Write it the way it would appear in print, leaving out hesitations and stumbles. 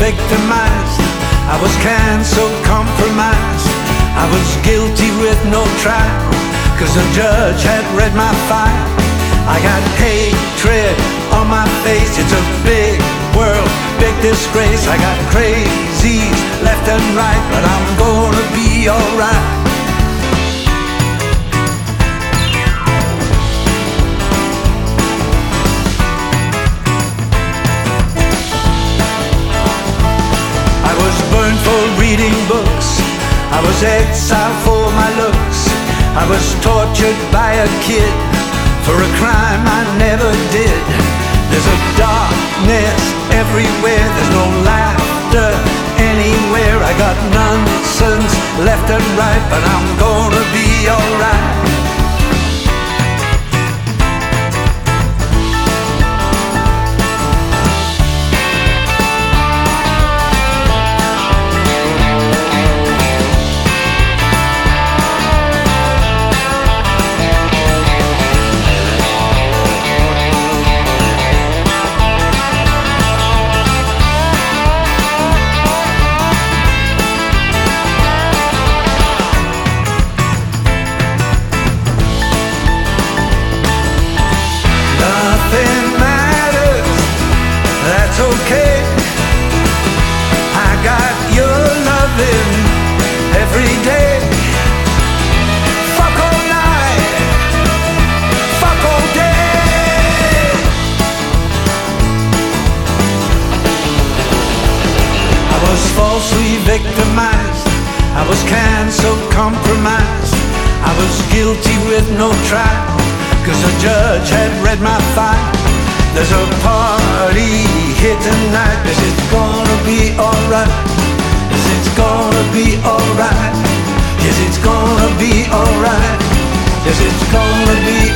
victimized, I was cancelled, compromised, I was guilty with no trial, 'cause the judge had read my file. I got hatred on my face, it's a big world, big disgrace. I got crazies left and right, but I'm gonna be alright. I was burned for reading books, I was exiled for my looks, I was tortured by a kid for a crime I never did. There's a darkness everywhere, there's no laughter anywhere. I got nonsense left and right, but I'm gonna be alright. Okay, I got your loving every day. Fuck all night, fuck all day. I was falsely victimized, I was cancelled, compromised, I was guilty with no trial, 'cause the judge had read my file. There's a party here tonight, yes, it's gonna be alright. Yes, it's gonna be alright. Yes, it's gonna be alright. Yes, it's gonna be